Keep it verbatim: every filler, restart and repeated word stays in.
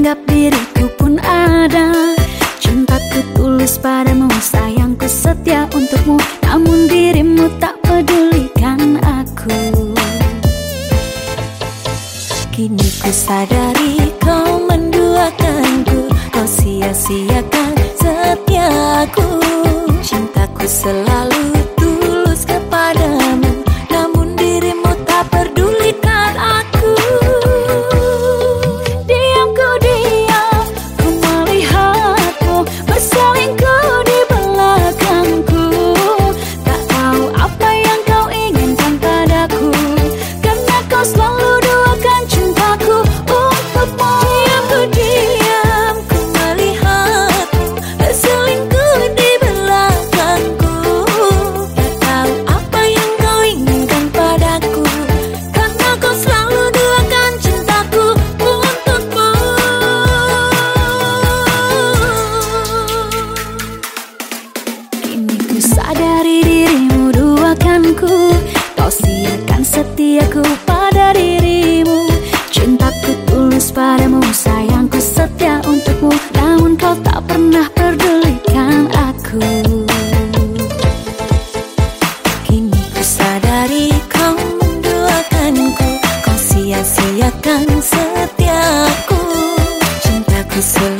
menganggap diriku pun ada. Cintaku tulus padamu, sayangku setia untukmu, namun dirimu tak pedulikan aku. Kini ku sadari kau menduakanku, kau sia-siakan setiaku. Cintaku selalu tulus kepadamu, namun dirimu tak pedulikan aku. Diam ku diam, ku melihatmu berselingkuh di belakangku. Tak tahu apa yang kau inginkan padaku, karena kau selalu duakan cintaku untukmu. Diam ku diam, ku melihatmu berselingkuh di belakangku. Tak tahu apa yang kau inginkan padaku, karena kau selalu duakan cintaku untukmu. Kini ku sadari dirimu duakanku, kau siakan setiaku pada dirimu. Cintaku tulus padamu, sayangku setia untukmu, namun kau tak pernah pedulikan aku. Kini ku sadari kau menduakanku, kau sia-siakan setiaku. Cintaku selalu